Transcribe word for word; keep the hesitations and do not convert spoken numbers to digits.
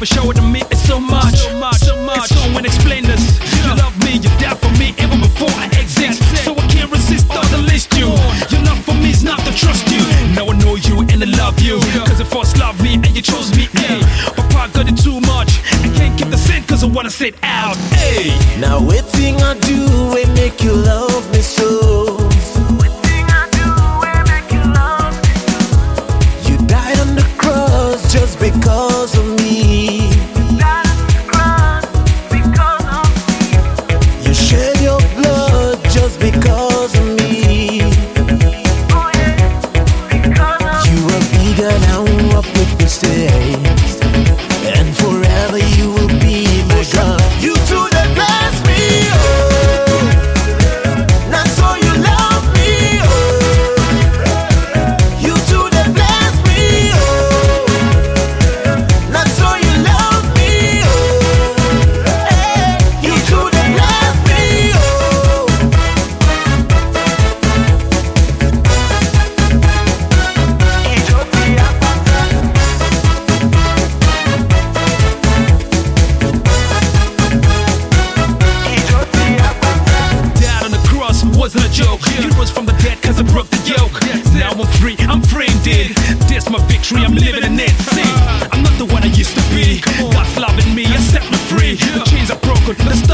ever showed to me. It's so much, so much, so much. It's so unexplained. You love me, you die for me, even before I exist. So I can't resist all the list you. Your love for me is not to trust you. Now I know you and I love you, cause you first loved me and you chose me, ayy. Papa got it too much, I can't keep the scent cause I wanna sit out, ayy. Now waiting I do, we make you love me so. Waiting I do, we make you love me so. You died on the cross just because of me. You died on the cross because of me. You shed your blood just because of me. Oh yeah, because of you are bigger now, up with the stakes, and forever you will be my God. You too that bless me, oh. Not so you love me, oh. You too that bless me, oh. Not so you love me, oh. Hey, you too that bless me, oh. Died on the cross wasn't a joke. You rose from the dead cause I broke the yoke. Now I'm free, I'm free indeed. This my victory, I'm living in it. See, I'm not the one I used to be. God's loving me, I set me free. The chains are broken, the